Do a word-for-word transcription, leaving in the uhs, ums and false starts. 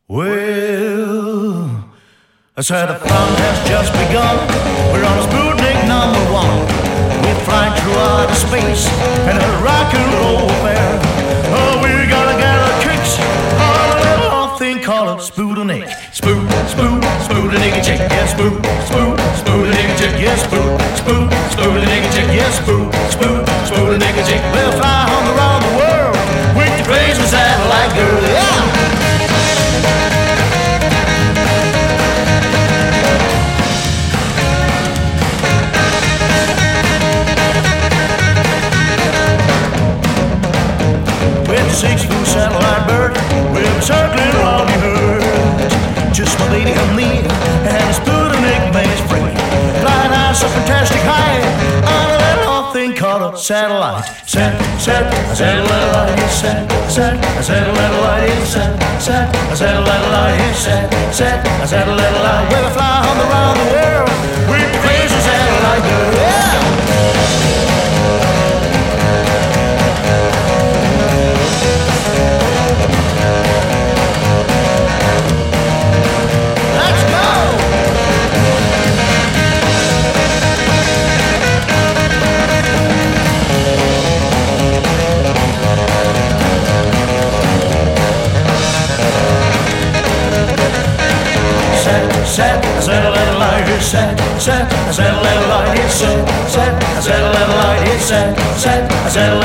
Well, I said the fun has just begun. We're on Sputnik number one. We're flying through outer space in a rock and roll affair. Oh, we gotta get our kicks on a little thing called a Sputnik. Spoot, spoot, Sputnik chick, yes, spoot, spoot, Sputnik chick, yes, spoot, spoot, Sputnik chick, yes, spoot, spoot, Sputnik chick. We'll fly on around the world with the crazy satellite girl, yeah. Six-foot satellite bird, we're circling around the earth. Just my lady and me, and a Sputnik man's friend. Flying high, so fantastic high, on a little thing called a satellite. Sat, sat, a satellite, yes, sat, sat, a satellite, yes, sat, sat, a satellite, yes, sat, sat, a satellite. We'll fly on around the world with the crazy satellite girl, yeah. Set, I said a little light, it's set, set, I said a little light, it's set, set, I said a little light, it's set, set, I said a